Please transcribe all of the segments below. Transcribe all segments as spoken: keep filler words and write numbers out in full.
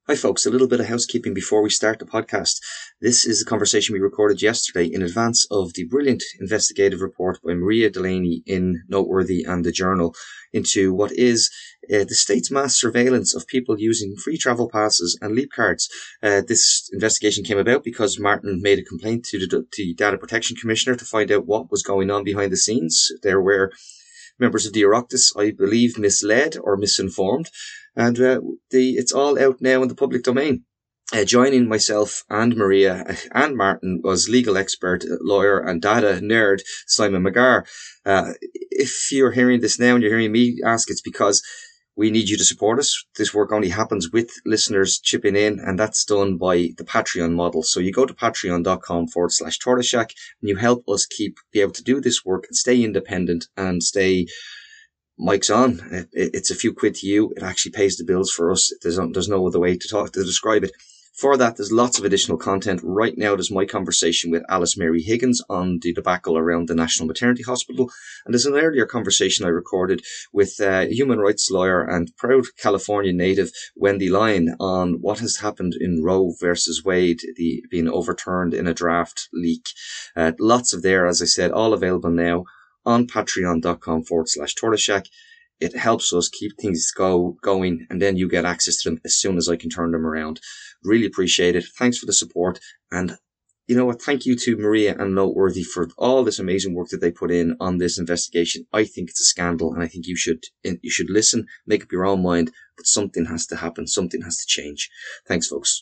Hi folks, a little bit of housekeeping before we start the podcast. This is a conversation we recorded yesterday in advance of the brilliant investigative report by Maria Delaney in Noteworthy and the Journal into what is uh, the state's mass surveillance of people using free travel passes and leap cards. Uh, this investigation came about because Martin made a complaint to the, to the Data Protection Commissioner to find out what was going on behind the scenes. There were members of the Oireachtas, I believe, misled or misinformed. And uh, the it's all out now in the public domain. Uh, joining myself and Maria and Martin was legal expert, lawyer and data nerd Simon McGarr. Uh, if you're hearing this now and you're hearing me ask, it's because we need you to support us. This work only happens with listeners chipping in, and that's done by the Patreon model. So you go to patreon.com forward slash Tortoise Shack and you help us keep be able to do this work and stay independent and stay mic's on. It, it's a few quid to you. It actually pays the bills for us. There's, there's no other way to talk to describe it. For that, there's lots of additional content. Right now, there's my conversation with Alice Mary Higgins on the debacle around the National Maternity Hospital. And there's an earlier conversation I recorded with a human rights lawyer and proud California native Wendy Lyon on what has happened in Roe versus Wade, the being overturned in a draft leak. Uh, lots of there, as I said, all available now on patreon.com forward slash Tortoise Shack. It helps us keep things go going, and then you get access to them as soon as I can turn them around. Really appreciate it. Thanks for the support. And you know what? Thank you to Maria and Noteworthy for all this amazing work that they put in on this investigation. I think it's a scandal, and I think you should you should listen, make up your own mind, but something has to happen. Something has to change. Thanks, folks.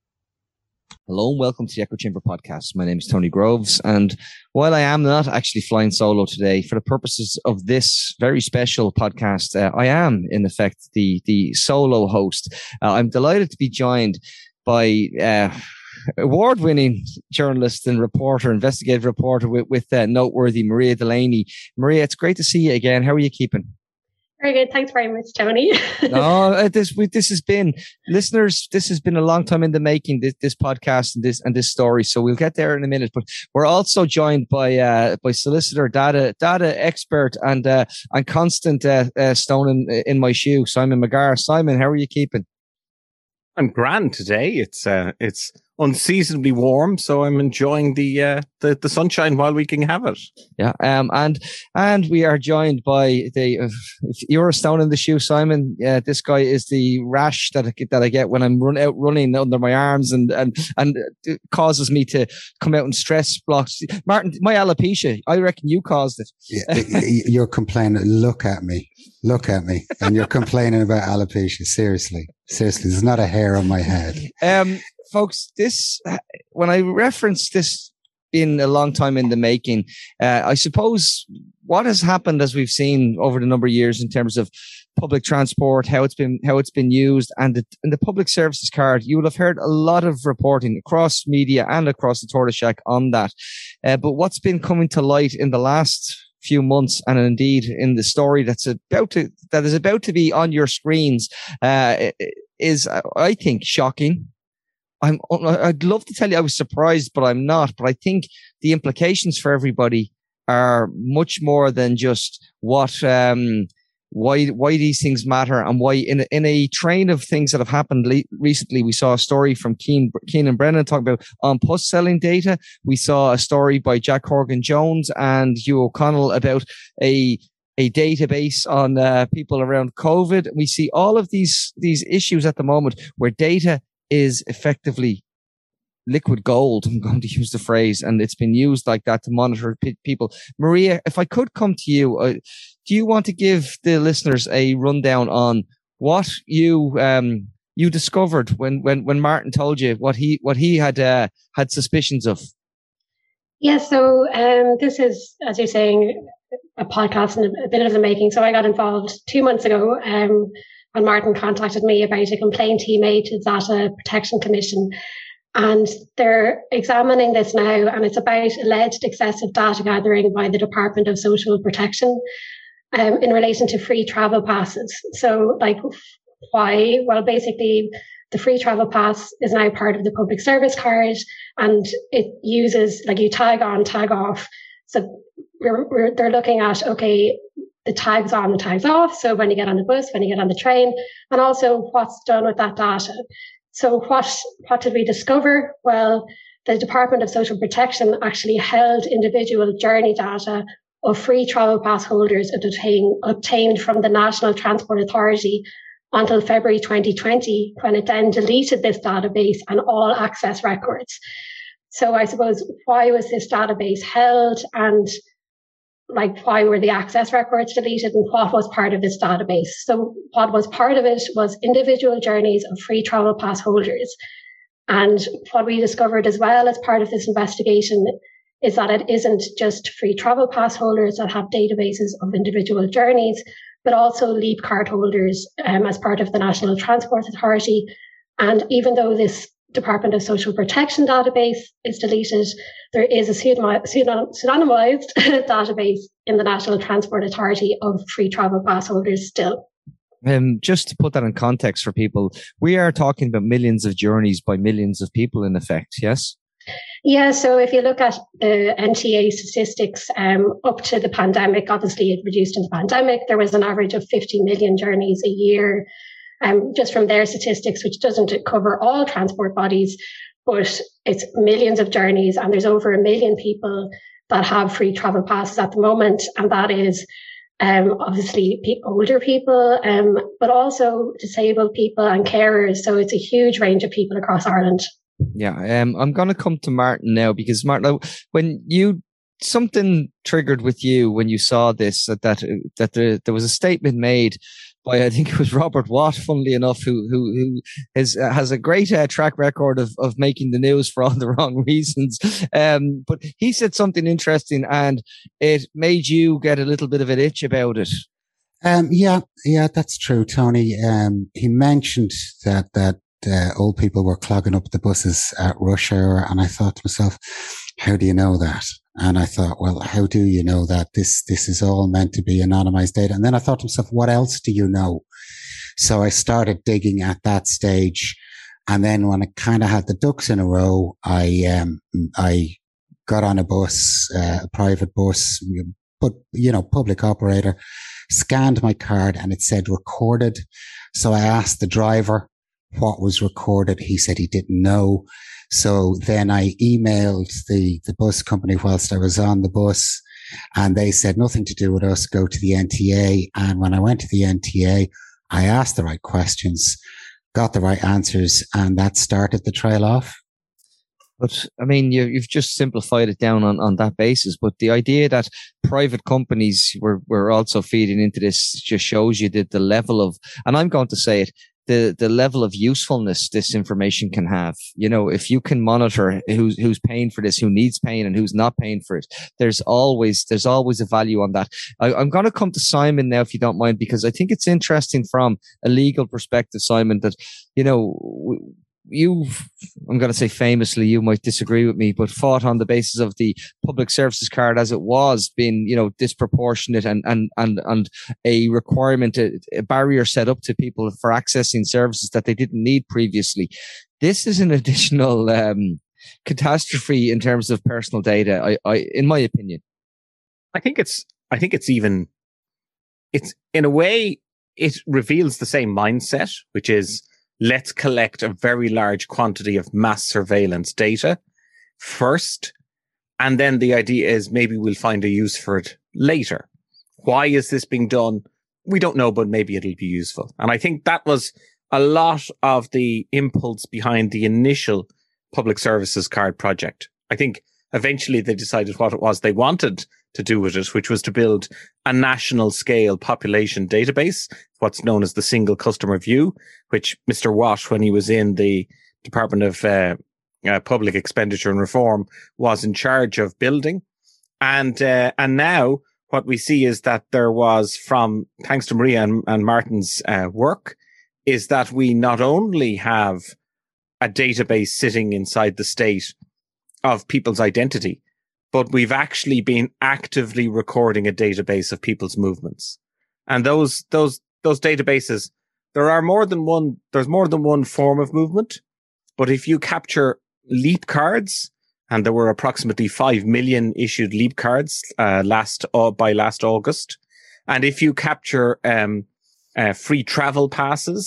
Hello and welcome to the Echo Chamber podcast. My name is Tony Groves, and while I am not actually flying solo today, for the purposes of this very special podcast, uh, I am in effect the the solo host. Uh, I'm delighted to be joined by uh, award-winning journalist and reporter, investigative reporter with, with uh, Noteworthy, Maria Delaney. Maria, it's great to see you again. How are you keeping? Very good. Thanks very much, Tony. no, this we, this has been listeners. This has been a long time in the making. This, this podcast and this and this story. So we'll get there in a minute. But we're also joined by uh, by solicitor, data data expert, and uh, and constant uh, uh, stone in, in my shoe, Simon McGarr. Simon, how are you keeping? I'm grand today. It's uh, it's unseasonably warm, so I'm enjoying the uh, the the sunshine while we can have it. Yeah, um, and and we are joined by the. Uh, if you're a stone in the shoe, Simon, uh, this guy is the rash that I get, that I get when I'm run out running under my arms, and and and it causes me to come out in stress blocks. Martin, my alopecia, I reckon you caused it. Yeah, you're complaining. Look at me, look at me, and you're complaining about alopecia. Seriously, seriously, there's not a hair on my head. Um. Folks, this when I reference this being a long time in the making, uh, I suppose what has happened, as we've seen over the number of years in terms of public transport, how it's been how it's been used, and the, and the public services card, you will have heard a lot of reporting across media and across the Tortoise Shack on that. Uh, but what's been coming to light in the last few months, and indeed in the story that's about to that is about to be on your screens, uh, is I think shocking. I'm, I'd love to tell you I was surprised, but I'm not. But I think the implications for everybody are much more than just what, um, why, why these things matter, and why in a, in a train of things that have happened le- recently, we saw a story from Keen, Keenan Brennan talking about on-post selling data. We saw a story by Jack Horgan Jones and Hugh O'Connell about a a database on uh, people around COVID. We see all of these these issues at the moment where data is effectively liquid gold. I'm going to use the phrase, and it's been used like that to monitor p- people. Maria, if I could come to you, uh, do you want to give the listeners a rundown on what you um, you discovered when, when, when Martin told you what he what he had uh, had suspicions of? Yeah, so um, this is, as you're saying, a podcast and a, a bit of the making. So I got involved two months ago. Um, And Martin contacted me about a complaint he made to the Data Protection Commission. And they're examining this now, and it's about alleged excessive data gathering by the Department of Social Protection um, in relation to free travel passes. So, like, why? Well, basically, the free travel pass is now part of the public service card, and it uses, like, you tag on, tag off. So we're, we're, they're looking at, okay, the tags on, the tags off. So when you get on the bus, when you get on the train, and also what's done with that data. So what, what did we discover? Well, the Department of Social Protection actually held individual journey data of free travel pass holders obtained, obtained from the National Transport Authority until February twenty twenty, when it then deleted this database and all access records. So I suppose, why was this database held, and like, why were the access records deleted, and what was part of this database? So what was part of it was individual journeys of free travel pass holders. And what we discovered as well as part of this investigation is that it isn't just free travel pass holders that have databases of individual journeys, but also Leap card holders um, as part of the National Transport Authority. And even though this Department of Social Protection database is deleted, there is a pseudonym- pseudonymized database in the National Transport Authority of free travel pass holders still. Um, just to put that in context for people, we are talking about millions of journeys by millions of people in effect, yes? Yeah, so if you look at the N T A statistics um, up to the pandemic, obviously it reduced in the pandemic, there was an average of fifty million journeys a year, um, just from their statistics, which doesn't cover all transport bodies, but it's millions of journeys, and there's over a million people that have free travel passes at the moment, and that is Um, obviously pe- older people, um, but also disabled people and carers. So it's a huge range of people across Ireland. Yeah, um, I'm going to come to Martin now, because Martin, when you, something triggered with you when you saw this, that that, that there, there was a statement made by, I think it was Robert Watt, funnily enough, who who who is, uh, has a great uh, track record of of making the news for all the wrong reasons. Um, but he said something interesting, and it made you get a little bit of an itch about it. Um, yeah, yeah, that's true, Tony. Um, he mentioned that that uh, old people were clogging up the buses at rush hour, and I thought to myself, how do you know that? And I thought, well, how do you know that? This this is all meant to be anonymized data. And then I thought to myself, what else do you know? So I started digging at that stage. And then when I kind of had the ducks in a row, I um I got on a bus, uh, a private bus, but, you know, public operator, scanned my card, and it said recorded. So I asked the driver what was recorded. He said he didn't know. So then I emailed the, the bus company whilst I was on the bus, and they said nothing to do with us, go to the N T A. And when I went to the N T A, I asked the right questions, got the right answers, and that started the trail off. But I mean, you, you've just simplified it down on, on that basis. But the idea that private companies were, were also feeding into this just shows you that the level of, and I'm going to say it, the, the level of usefulness this information can have. You know, if you can monitor who's, who's paying for this, who needs paying and who's not paying for it, there's always, there's always a value on that. I, I'm going to come to Simon now, if you don't mind, because I think it's interesting from a legal perspective, Simon, that, you know, we, you, I'm going to say famously, you might disagree with me, but fought on the basis of the public services card as it was being, you know, disproportionate and, and, and, and a requirement, a, a barrier set up to people for accessing services that they didn't need previously. This is an additional, um, catastrophe in terms of personal data, I, I, in my opinion. I think it's, I think it's even, it's in a way, it reveals the same mindset, which is, let's collect a very large quantity of mass surveillance data first. And then the idea is maybe we'll find a use for it later. Why is this being done? We don't know, but maybe it'll be useful. And I think that was a lot of the impulse behind the initial public services card project. I think eventually they decided what it was they wanted to do with it, which was to build a national scale population database, what's known as the single customer view, which Mister Watt, when he was in the Department of uh, uh, Public Expenditure and Reform, was in charge of building. And uh, and now what we see is that there was, from thanks to Maria and, and Martin's uh, work, is that we not only have a database sitting inside the state of people's identity, but we've actually been actively recording a database of people's movements. And those, those, those databases, there are more than one, there's more than one form of movement. But if you capture Leap cards, and there were approximately five million issued Leap cards, uh, last, uh, by last August. And if you capture, um, uh, free travel passes,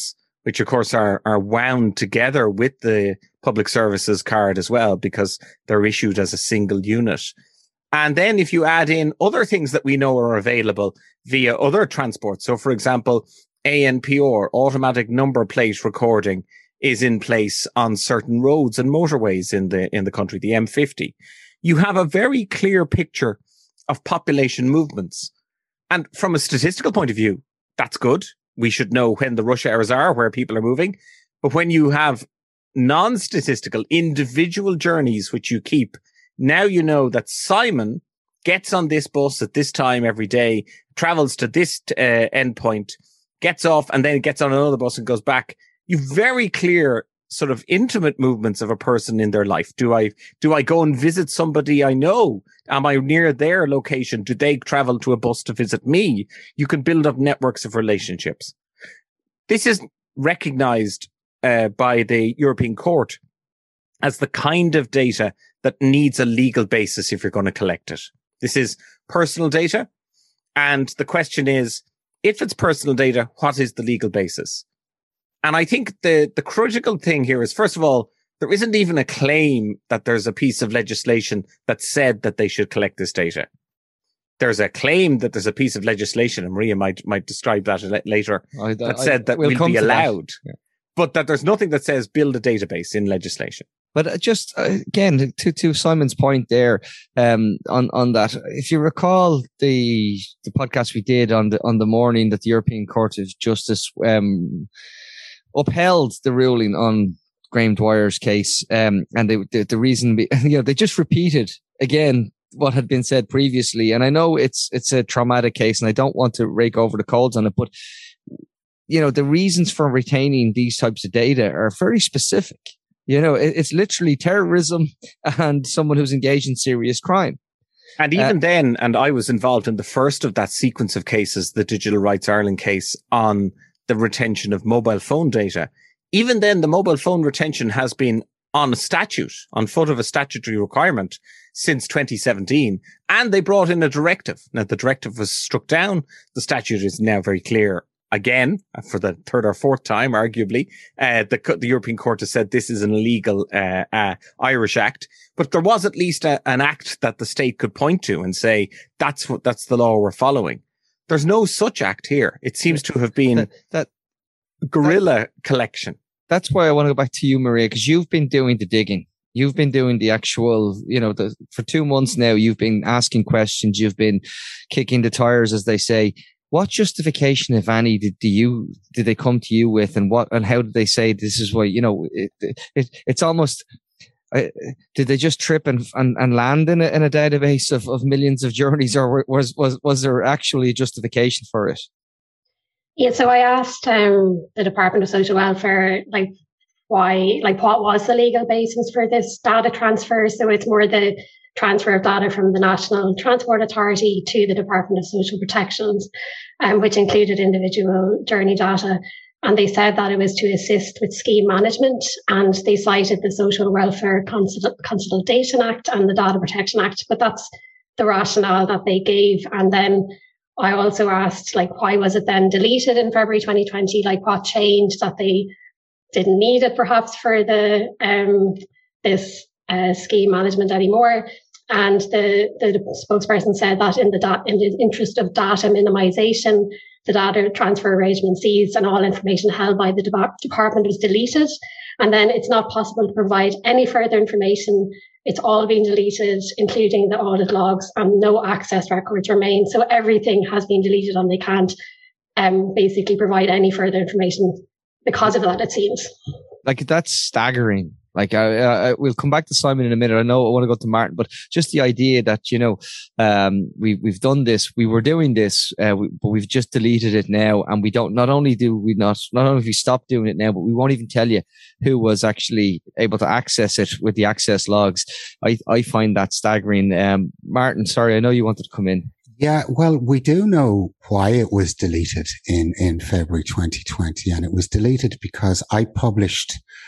which of course are, are wound together with the public services card as well, because they're issued as a single unit. And then if you add in other things that we know are available via other transport. So for example, A N P R, automatic number plate recording, is in place on certain roads and motorways in the, in the country, the M fifty. You have a very clear picture of population movements. And from a statistical point of view, that's good. We should know when the rush hours are, where people are moving. But when you have non-statistical individual journeys, which you keep, now you know that Simon gets on this bus at this time every day, travels to this uh, endpoint, gets off, and then gets on another bus and goes back. You've very clear sort of intimate movements of a person in their life. Do I, do I go and visit somebody I know? Am I near their location? Do they travel to a bus to visit me? You can build up networks of relationships. This is recognized uh, by the European Court as the kind of data that needs a legal basis if you're going to collect it. This is personal data. And the question is, if it's personal data, what is the legal basis? And I think the, the critical thing here is, first of all, there isn't even a claim that there's a piece of legislation that said that they should collect this data. There's a claim that there's a piece of legislation, and Maria might, might describe that later, I, that I, said that we'll, we'll be allowed, that. Yeah. But that there's nothing that says build a database in legislation. But just uh, again, to, to Simon's point there, um, on, on that, if you recall the, the podcast we did on the, on the morning that the European Court of Justice, um, upheld the ruling on Graham Dwyer's case, um, and they, the, the reason, be, you know, they just repeated again what had been said previously. And I know it's it's a traumatic case, and I don't want to rake over the coals on it, but you know, the reasons for retaining these types of data are very specific. You know, it, it's literally terrorism and someone who's engaged in serious crime. And even uh, then, and I was involved in the first of that sequence of cases, the Digital Rights Ireland case on the retention of mobile phone data. Even then, the mobile phone retention has been on a statute, on foot of a statutory requirement since twenty seventeen. And they brought in a directive. Now, the directive was struck down. The statute is now very clear again, for the third or fourth time, arguably. Uh, the, the European Court has said this is an illegal uh, uh, Irish act. But there was at least a, an act that the state could point to and say, that's what, that's the law we're following. There's no such act here. It seems to have been that, that guerrilla that, collection. That's why I want to go back to you, Maria, because you've been doing the digging. You've been doing the actual, you know, the, for two months now, you've been asking questions. You've been kicking the tires, as they say. What justification, if any, did do you did they come to you with, and what and how did they say this is why? You know, it, it it's almost. Uh, did they just trip and and, and land in a, in a database of, of millions of journeys, or was was was there actually a justification for it? Yeah, so I asked um, the Department of Social Welfare, like, why, like, what was the legal basis for this data transfer? So it's more the transfer of data from the National Transport Authority to the Department of Social Protections, um, which included individual journey data. And they said that it was to assist with scheme management, and they cited the Social Welfare Consult- Consultation Act and the Data Protection Act, but that's the rationale that they gave. And then I also asked, like, why was it then deleted in February twenty twenty? Like, what changed that they didn't need it perhaps for the um, this uh, scheme management anymore? And the, the spokesperson said that in the da- in the interest of data minimization, the data transfer arrangement ceased and all information held by the de- department was deleted. And then it's not possible to provide any further information. It's all been deleted, including the audit logs, and no access records remain. So everything has been deleted, and they can't um, basically provide any further information because of that, it seems. Like, that's staggering. Like, I, I, we'll come back to Simon in a minute. I know I want to go to Martin, but just the idea that, you know, um, we, we've done this, we were doing this, uh, we, but we've just deleted it now. And we don't, not only do we not, not only have we stopped doing it now, but we won't even tell you who was actually able to access it with the access logs. I, I find that staggering. Um, Martin, sorry, I know you wanted to come in. Yeah, well, we do know why it was deleted in, in February twenty twenty, and it was deleted because I published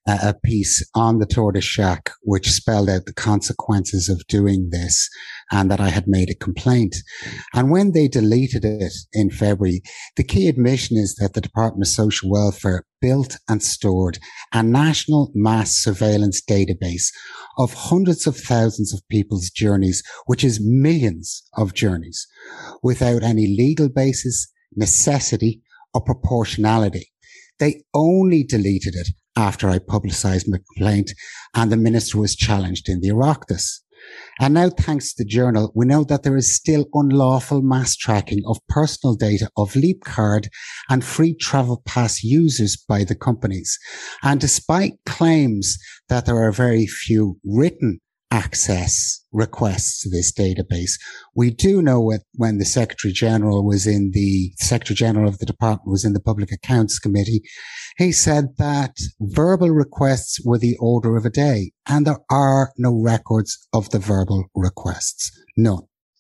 a piece on the Tortoise Shack, which spelled out the consequences of doing this and that I had made a complaint. And when they deleted it in February, the key admission is that the Department of Social Welfare built and stored a national mass surveillance database of hundreds of thousands of people's journeys, which is millions of journeys, without any legal basis, necessity, or proportionality. They only deleted it after I publicized my complaint and the minister was challenged in the Oireachtas. And now, thanks to the journal, we know that there is still unlawful mass tracking of personal data of Leapcard and free travel pass users by the companies. And despite claims that there are very few written access requests to this database, we do know what, when the Secretary General was in the Secretary General of the department was in the Public Accounts Committee, he said that verbal requests were the order of a day, and there are no records of the verbal requests. None.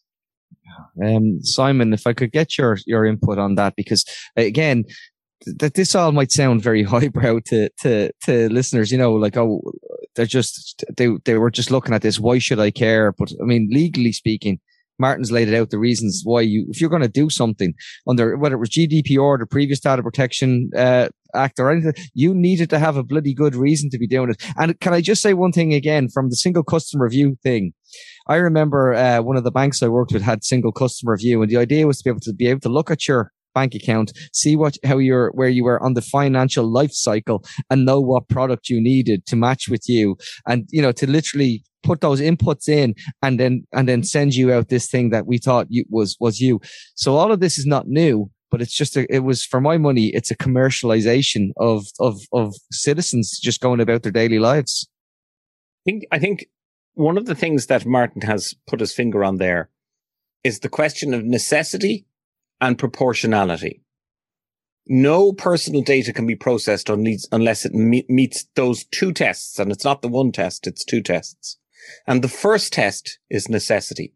Um, Simon, if I could get your your input on that, because again, that this all might sound very highbrow to to to listeners, you know, like, oh, they're just they they were just looking at this. Why should I care? But I mean, legally speaking, Martin's laid it out the reasons why you, if you're going to do something under whether it was G D P R, the previous Data Protection uh, Act, or anything, you needed to have a bloody good reason to be doing it. And can I just say one thing again from the single customer view thing? I remember uh, one of the banks I worked with had single customer view, and the idea was to be able to be able to look at your bank account, see what how you're where you were on the financial life cycle, and know what product you needed to match with you, and you know to literally put those inputs in, and then and then send you out this thing that we thought you, was was you. So all of this is not new, but it's just a, it was, for my money, it's a commercialization of of of citizens just going about their daily lives. I think I think one of the things that Martin has put his finger on there is the question of necessity and proportionality. No personal data can be processed unless it meets those two tests. And it's not the one test, it's two tests. And the first test is necessity.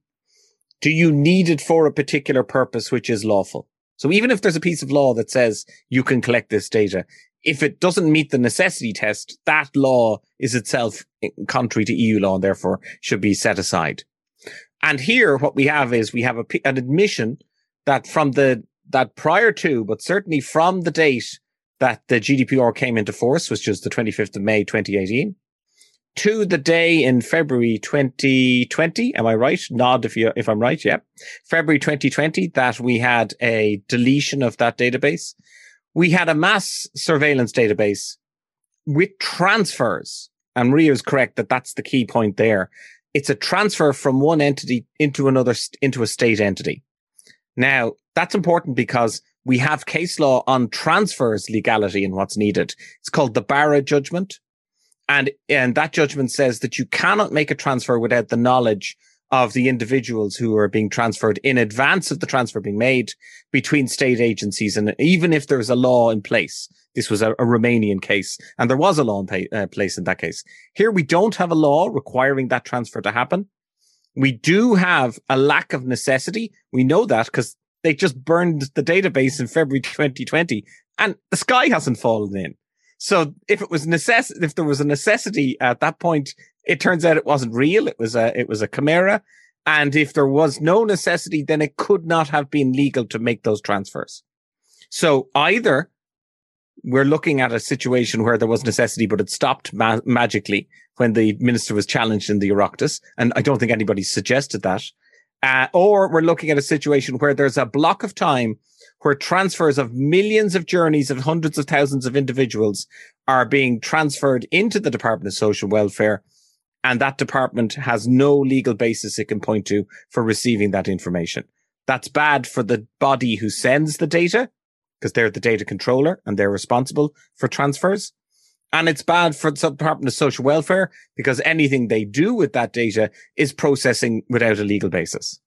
Do you need it for a particular purpose which is lawful? So even if there's a piece of law that says you can collect this data, if it doesn't meet the necessity test, that law is itself contrary to E U law and therefore should be set aside. And here what we have is we have a, an admission that from the, that prior to, but certainly from the date that the G D P R came into force, which was the twenty-fifth of May, twenty eighteen, to the day in February twenty twenty, am I right? Nod if you, if I'm right. Yeah. February twenty twenty, that we had a deletion of that database. We had a mass surveillance database with transfers. And Maria is correct that that's the key point there. It's a transfer from one entity into another, into a state entity. Now, that's important because we have case law on transfers legality and what's needed. It's called the Barra judgment. And, and that judgment says that you cannot make a transfer without the knowledge of the individuals who are being transferred in advance of the transfer being made between state agencies. And even if there's a law in place, this was a, a Romanian case, and there was a law in pay, uh, place in that case. Here we don't have a law requiring that transfer to happen. We do have a lack of necessity. We know that because they just burned the database in February twenty twenty and the sky hasn't fallen in. So if it was necess- if there was a necessity at that point, it turns out it wasn't real. It was a, it was a chimera. And if there was no necessity, then it could not have been legal to make those transfers. So either we're looking at a situation where there was necessity, but it stopped ma- magically when the minister was challenged in the Oireachtas. And I don't think anybody suggested that. Uh, or we're looking at a situation where there's a block of time where transfers of millions of journeys of hundreds of thousands of individuals are being transferred into the Department of Social Welfare. And that department has no legal basis it can point to for receiving that information. That's bad for the body who sends the data, because they're the data controller and they're responsible for transfers. And it's bad for the Department of Social Welfare because anything they do with that data is processing without a legal basis.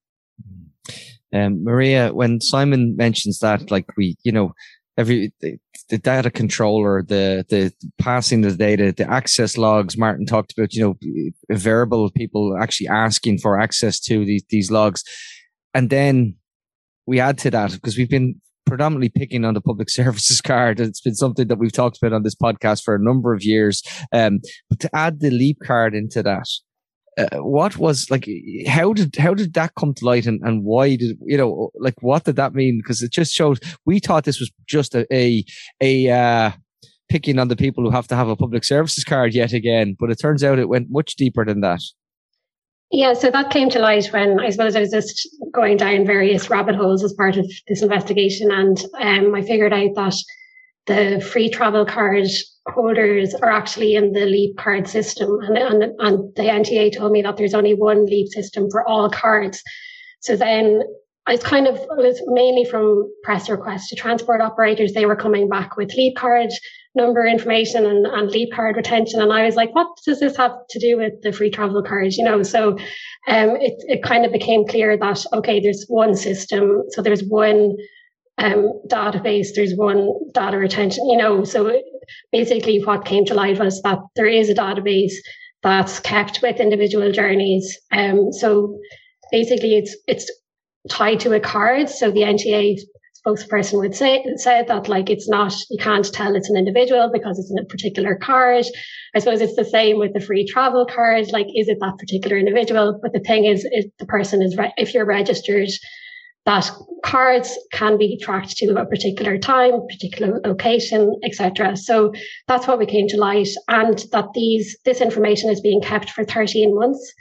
Um, Maria, when Simon mentions that, like we, you know, every the, the data controller, the the passing the data, the access logs, Martin talked about, you know, verbal people actually asking for access to these these logs, and then we add to that because we've been predominantly picking on the public services card. It's been something that we've talked about on this podcast for a number of years. Um, but to add the Leap card into that, uh, what was like, how did, how did that come to light, and, and why did, you know, like, what did that mean? Because it just shows, we thought this was just a, a, a, uh, picking on the people who have to have a public services card yet again, but it turns out it went much deeper than that. Yeah, so that came to light when I suppose I was just going down various rabbit holes as part of this investigation, and um, I figured out that the free travel card holders are actually in the Leap card system, and, and, and the N T A told me that there's only one Leap system for all cards. So then I was kind of, it was mainly from press requests to transport operators. They were coming back with Leap card number information and, and Leap card retention. And I was like, what does this have to do with the free travel cards? You know, so um, it, it kind of became clear that, okay, there's one system. So there's one um, database, there's one data retention, you know, so it, basically what came to light was that there is a database that's kept with individual journeys. Um, so basically it's, it's tied to a card. So the N T A spokesperson would say, said that like, it's not, you can't tell it's an individual because it's in a particular card. I suppose it's the same with the free travel card. Like, is it that particular individual? But the thing is, if the person is, re- if you're registered, that cards can be tracked to a particular time, particular location, et cetera. So that's what we came to light, and that these, this information is being kept for thirteen months.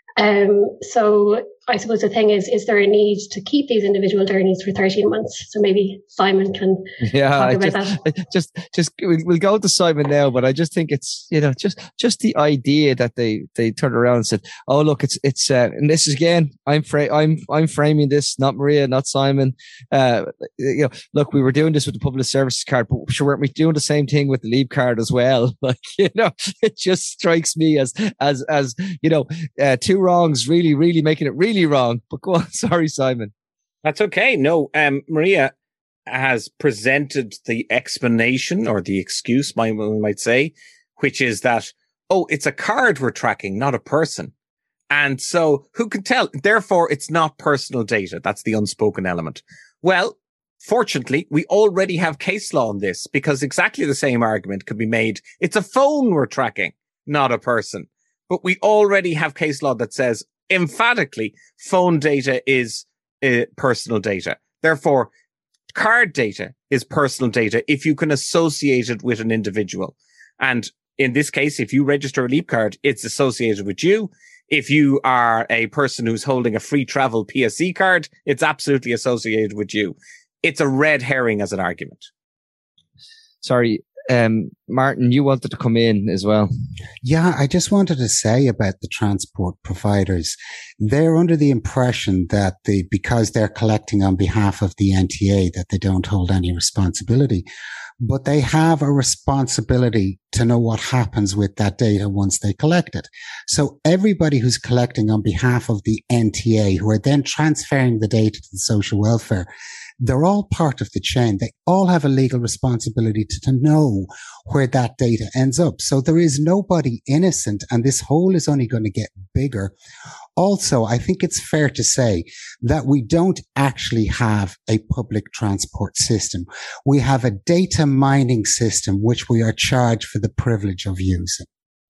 Um, so I suppose the thing is, is there a need to keep these individual journeys for thirteen months? So maybe Simon can yeah, talk about just, that. Just, just we'll go to Simon now, but I just think it's, you know, just, just the idea that they, they turned around and said, oh, look, it's, it's, uh, and this is again, I'm, fra- I'm, I'm framing this, not Maria, not Simon. Uh, you know, look, we were doing this with the public services card, but sure, weren't we doing the same thing with the Leap card as well? Like, you know, it just strikes me as, as, as, you know, uh, two wrongs really, really making it really wrong. But go on. Sorry, Simon. That's okay. No, um, Maria has presented the explanation, or the excuse, my we might say, which is that, oh, it's a card we're tracking, not a person. And so who can tell? Therefore, it's not personal data. That's the unspoken element. Well, fortunately, we already have case law on this, because exactly the same argument could be made. It's a phone we're tracking, not a person. But we already have case law that says emphatically phone data is uh, personal data. Therefore, card data is personal data if you can associate it with an individual. And in this case, if you register a Leap card, it's associated with you. If you are a person who's holding a free travel P S E card, it's absolutely associated with you. It's a red herring as an argument. Sorry. Um, Martin, you wanted to come in as well. Yeah, I just wanted to say about the transport providers. They're under the impression that they, because they're collecting on behalf of the N T A, that they don't hold any responsibility. But they have a responsibility to know what happens with that data once they collect it. So everybody who's collecting on behalf of the N T A, who are then transferring the data to the social welfare, they're all part of the chain. They all have a legal responsibility to, to know where that data ends up. So there is nobody innocent, and this hole is only going to get bigger. Also, I think it's fair to say that we don't actually have a public transport system. We have a data mining system, which we are charged for the privilege of using.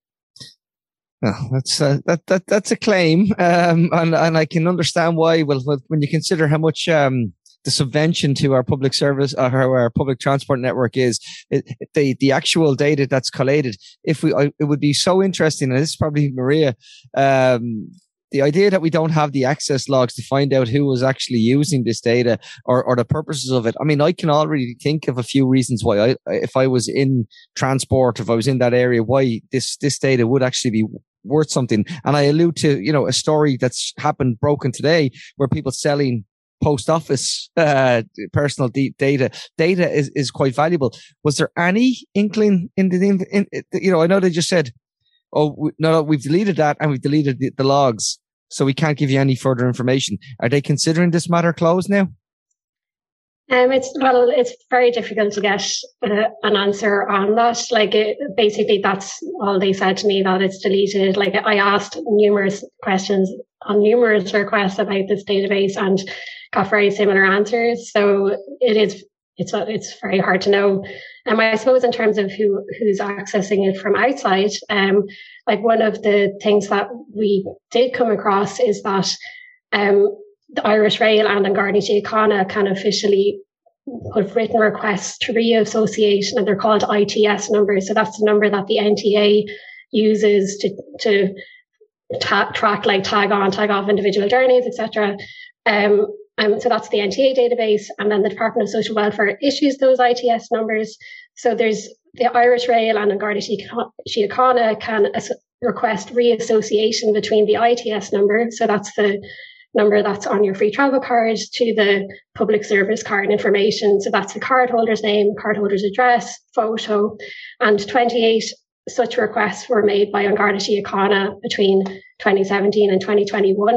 Oh, that's uh, that that that's a claim, um, and and I can understand why. Well, when you consider how much um, the subvention to our public service, uh, our, our public transport network is, it, the the actual data that's collated. If we, I, it would be so interesting, and this is probably Maria. Um, The idea that we don't have the access logs to find out who was actually using this data, or, or the purposes of it. I mean, I can already think of a few reasons why I, if I was in transport, if I was in that area, why this, this data would actually be worth something. And I allude to, you know, a story that's happened, broken today, where people selling post office, uh, personal d- data, data is, is quite valuable. Was there any inkling in the, in, in, you know, I know they just said, oh, no, no, we've deleted that and we've deleted the, the logs, so we can't give you any further information. Are they considering this matter closed now? Um, it's well, it's very difficult to get uh, an answer on that. Like, it, basically, that's all they said to me, that it's deleted. Like, I asked numerous questions on numerous requests about this database and got very similar answers. So it is, it's it's very hard to know. And um, I suppose in terms of who who's accessing it from outside, um, like one of the things that we did come across is that um. the Irish Rail and An Garda Síochána can officially put written requests to reassociation, and they're called I T S numbers. So that's the number that the N T A uses to to ta- track, like tag on, tag off individual journeys, et cetera. Um, um, so that's the N T A database, and then the Department of Social Welfare issues those I T S numbers. So there's the Irish Rail and An Garda Síochána can as- request reassociation between the I T S number. So that's the number that's on your free travel card to the public service card information. So that's the cardholder's name, cardholder's address, photo, and twenty-eight such requests were made by An Garda Síochána between twenty seventeen and twenty twenty-one.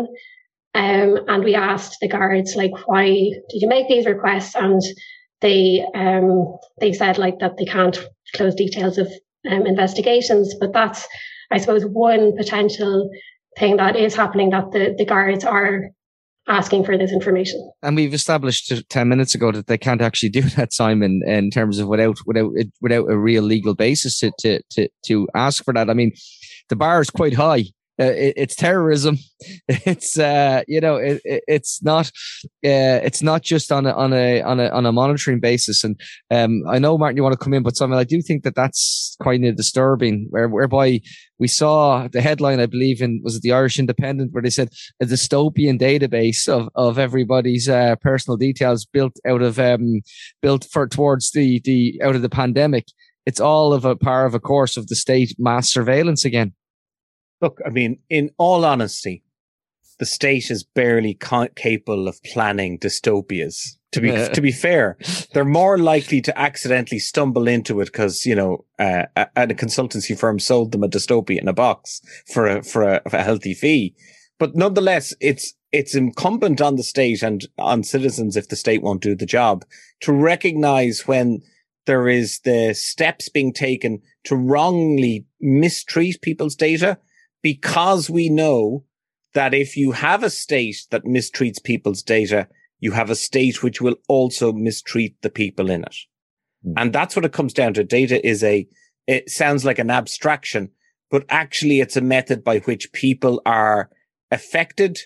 Um, and we asked the guards, like, why did you make these requests? And they um, they said, like, that they can't disclose details of um, investigations. But that's, I suppose, one potential thing that is happening, that the, the guards are asking for this information. And we've established ten minutes ago that they can't actually do that, Simon, in terms of without without without a real legal basis to to to, to ask for that. I mean, the bar is quite high. Uh, it, it's terrorism. It's uh, you know, it, it, it's not uh, it's not just on a on a on a on a monitoring basis. And um, I know, Martin, you want to come in, but Simon, I do think that that's quite disturbing. Where, whereby we saw the headline, I believe, in was it the Irish Independent, where they said a dystopian database of of everybody's uh, personal details built out of um built for towards the the out of the pandemic. It's all of a part of a course of the state mass surveillance again. Look, I mean, in all honesty, the state is barely ca- capable of planning dystopias. To be to be fair, they're more likely to accidentally stumble into it because, you know, uh, a, a consultancy firm sold them a dystopia in a box for a for a, for a healthy fee. But nonetheless, it's it's incumbent on the state and on citizens, if the state won't do the job, to recognize when there is the steps being taken to wrongly mistreat people's data. Because we know that if you have a state that mistreats people's data, you have a state which will also mistreat the people in it. Mm. And that's what it comes down to. Data is a, it sounds like an abstraction, but actually it's a method by which people are affected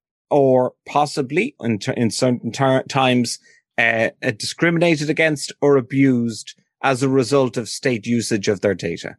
or possibly in, ter- in certain ter- times uh, uh, discriminated against or abused as a result of state usage of their data.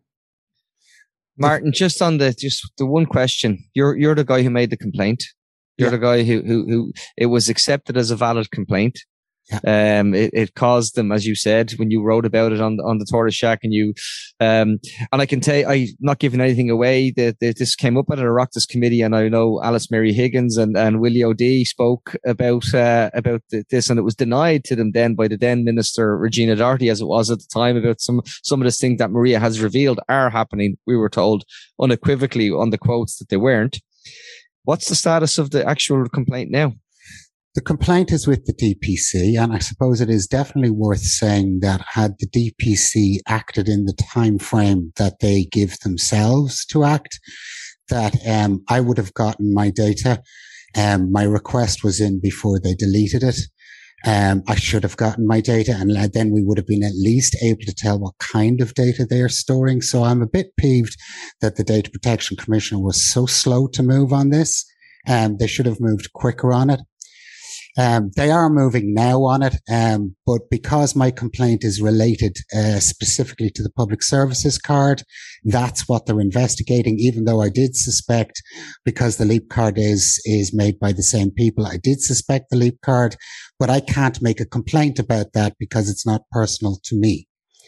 Martin, just on the just the one question, you're you're the guy who made the complaint. You're yeah. the guy who who who it was accepted as a valid complaint. Yeah. Um, it, it caused them, as you said, when you wrote about it on on the Tortoise Shack, and you, um, and I can tell you, I'm not giving anything away. That this came up at an Oireachtas committee, and I know Alice Mary Higgins and and Willie O'Dea spoke about uh, about this, and it was denied to them then by the then Minister Regina Doherty, as it was at the time, about some some of the things that Maria has revealed are happening. We were told unequivocally on the quotes that they weren't. What's the status of the actual complaint now? The complaint is with the D P C, and I suppose it is definitely worth saying that had the D P C acted in the time frame that they give themselves to act, that um, I would have gotten my data. Um, my request was in before they deleted it. Um, I should have gotten my data, and then we would have been at least able to tell what kind of data they are storing. So I'm a bit peeved that the Data Protection Commissioner was so slow to move on this. Um, they should have moved quicker on it. Um, they are moving now on it, um, but because my complaint is related uh, specifically to the public services card, that's what they're investigating. Even though I did suspect, because the LEAP card is is made by the same people, I did suspect the LEAP card, but I can't make a complaint about that because it's not personal to me.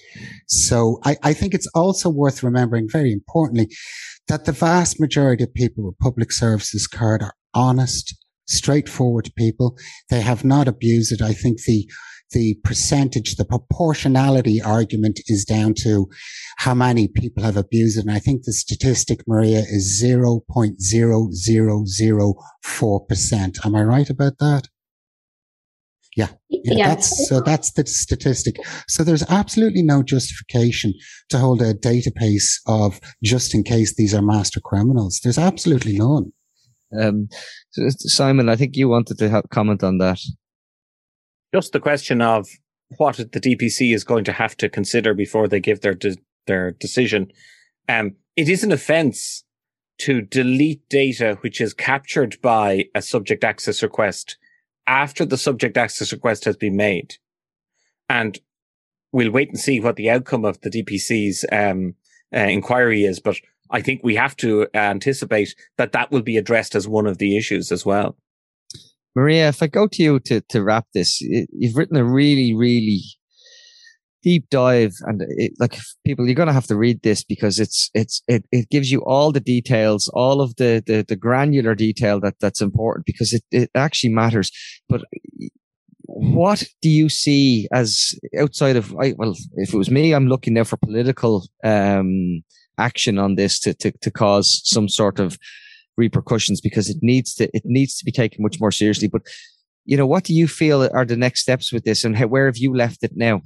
So I, I think it's also worth remembering, very importantly, that the vast majority of people with public services card are honest, straightforward people. They have not abused it. I think the the percentage, the proportionality argument is down to how many people have abused it. And I think the statistic, Maria, is zero point zero zero zero four percent. Am I right about that? Yeah. yeah, yeah. That's, so that's the statistic. So there's absolutely no justification to hold a database of just in case these are master criminals. There's absolutely none. Um, Simon, I think you wanted to have comment on that. Just the question of what the D P C is going to have to consider before they give their de- their decision. Um, it is an offence to delete data which is captured by a subject access request after the subject access request has been made. And we'll wait and see what the outcome of the D P C's um, uh, inquiry is. But I think we have to anticipate that that will be addressed as one of the issues as well. Maria, if I go to you to, to wrap this, you've written a really, really deep dive, and it, like people, you're going to have to read this because it's it's it, it gives you all the details, all of the the, the granular detail that that's important because it, it actually matters. But what do you see as outside of I, well, if it was me, I'm looking now for political um, action on this to to to cause some sort of repercussions because it needs to it needs to be taken much more seriously. But you know, what do you feel are the next steps with this, and how, where have you left it now?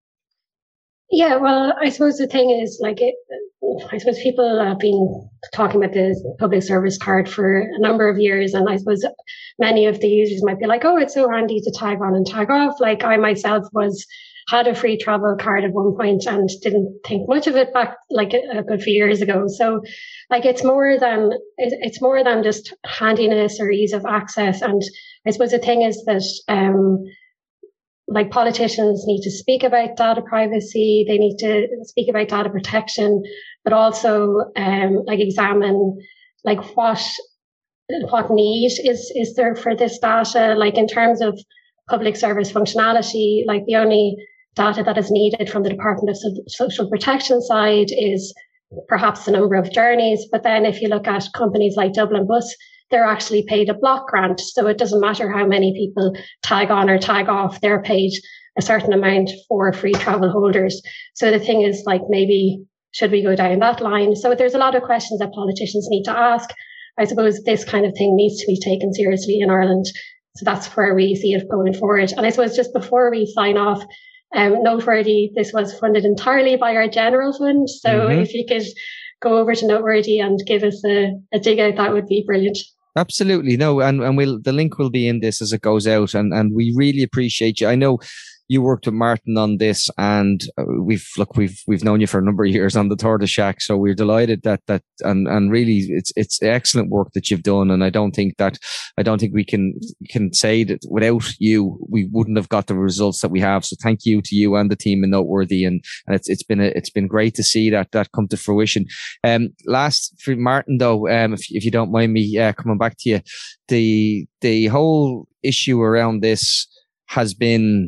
Yeah, well, I suppose the thing is, like, it, I suppose people have been talking about the public service card for a number of years, and I suppose many of the users might be like, "Oh, it's so handy to tag on and tag off." Like I myself was had a free travel card at one point and didn't think much of it back like a, a good few years ago. So, like, it's more than it's more than just handiness or ease of access. And I suppose the thing is that, um, like, politicians need to speak about data privacy. They need to speak about data protection, but also, um, like, examine like what what need is is there for this data. Like, in terms of public service functionality, like the only data that is needed from the Department of so- Social Protection side is perhaps the number of journeys. But then if you look at companies like Dublin Bus, they're actually paid a block grant. So it doesn't matter how many people tag on or tag off, they're paid a certain amount for free travel holders. So the thing is, like, maybe should we go down that line? So there's a lot of questions that politicians need to ask. I suppose this kind of thing needs to be taken seriously in Ireland. So that's where we see it going forward. And I suppose just before we sign off, um, noteworthy, this was funded entirely by our general fund. So mm-hmm. if you could go over to Noteworthy and give us a, a dig out, that would be brilliant. Absolutely. No, and, and we'll, the link will be in this as it goes out. And, and we really appreciate you. I know you worked with Martin on this, and we've, look, we've, we've known you for a number of years on the Tortoise Shack. So we're delighted that, that, and, and really it's, it's excellent work that you've done. And I don't think that, I don't think we can, can say that without you, we wouldn't have got the results that we have. So thank you to you and the team in Noteworthy. And, and it's, it's been a, it's been great to see that, that come to fruition. Um, last for Martin though, um, if, if you don't mind me, uh, coming back to you, the, the whole issue around this has been,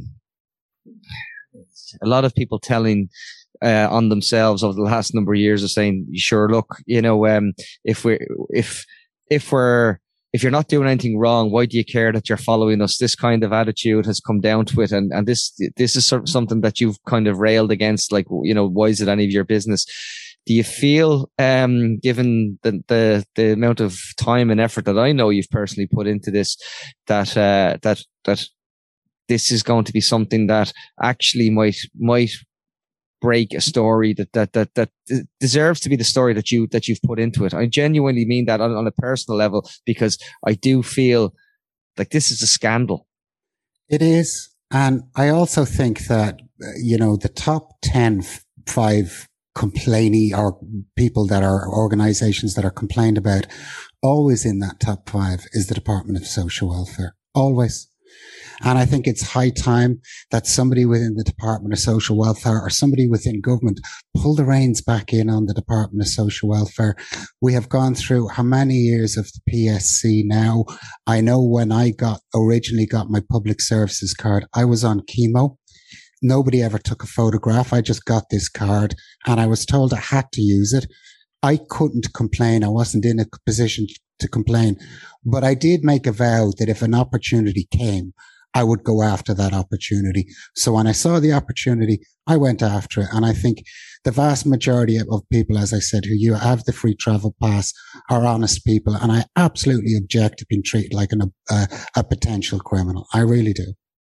a lot of people telling uh, on themselves over the last number of years of saying, sure, look, you know, um, if we're, if, if we're, if you're not doing anything wrong, why do you care that you're following us? This kind of attitude has come down to it. And, and this, this is sort of something that you've kind of railed against, like, you know, why is it any of your business? Do you feel, um, given the, the, the amount of time and effort that I know you've personally put into this, that, uh, that, that, this is going to be something that actually might might break a story that that that that deserves to be the story that you that you've put into it? I genuinely mean that on, on a personal level, because I do feel like this is a scandal. It is, and I also think that, you know, the top ten, five complainee or people that are organizations that are complained about, always in that top five is the Department of Social Welfare, always. And I think it's high time that somebody within the Department of Social Welfare or somebody within government pull the reins back in on the Department of Social Welfare. We have gone through how many years of the P S C now? I know when I got originally got my public services card, I was on chemo. Nobody ever took a photograph. I just got this card and I was told I had to use it. I couldn't complain. I wasn't in a position to complain, but I did make a vow that if an opportunity came, I would go after that opportunity. So when I saw the opportunity, I went after it. And I think the vast majority of people, as I said, who you have the free travel pass are honest people. And I absolutely object to being treated like an, uh, a potential criminal. I really do.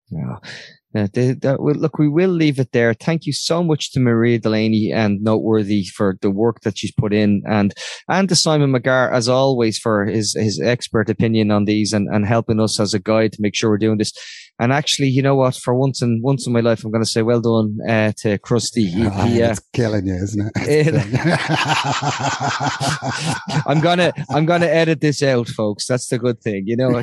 Yeah. Uh, they, that, well, look, we will leave it there. Thank you so much to Maria Delaney and Noteworthy for the work that she's put in, and and to Simon McGarr, as always, for his his expert opinion on these and, and helping us as a guide to make sure we're doing this. And actually, you know what? For once in once in my life, I'm going to say well done uh, to Krusty. He, oh, he, uh, it's killing you, isn't it? I'm gonna I'm gonna edit this out, folks. That's the good thing, you know.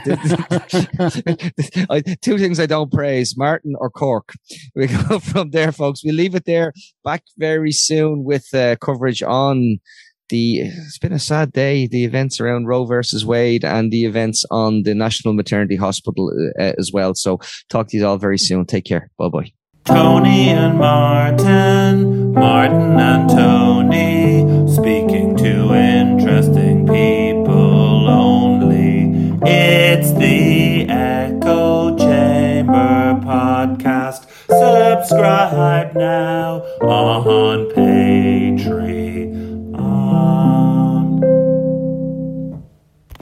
Two things I don't praise: Martin or Cork. We go from there, folks. We leave it there. Back very soon with uh, coverage on the. It's been a sad day. The events around Roe versus Wade and the events on the National Maternity Hospital uh, as well. So talk to you all very soon. Take care. Bye bye. Tony and Martin, Martin and Tony, speaking to interesting people only. It's the Echo Chamber podcast. Subscribe now on Patreon.